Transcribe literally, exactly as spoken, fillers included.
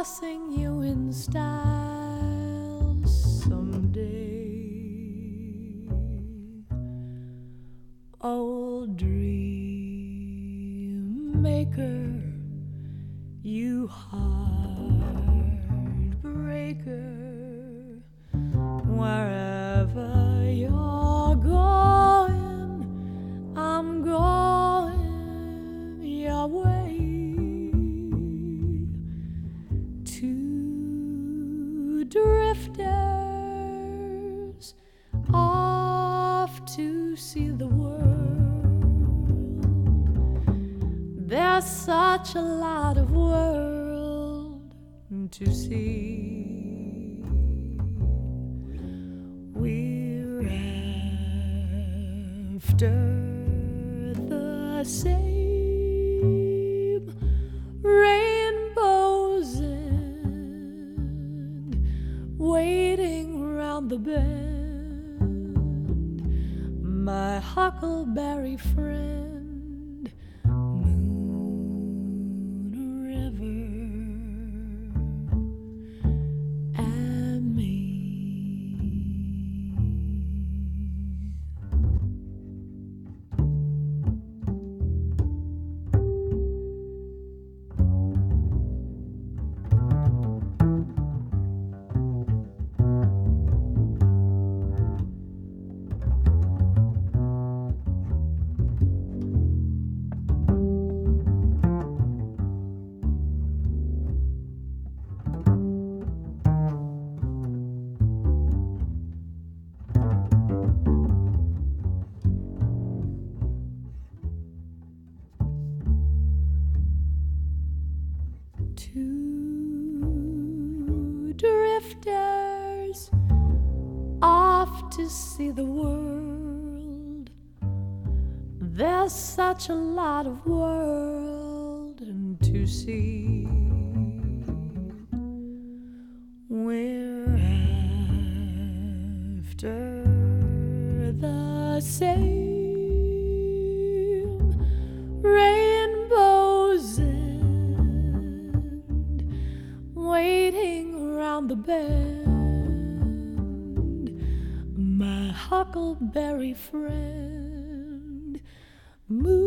passing you in style someday. Old dream maker, you heartbreaker, wherever you're going, I'm going your way. Two drifters off to see the world. There's such a lot of world to see. We're after the same rainbows and waiting round the bend, my huckleberry friend, Moon River, and me. Two drifters off to see the world. There's such a lot of world to see. We're after the same rainbows and waiting around the bend, my huckleberry friend, Moon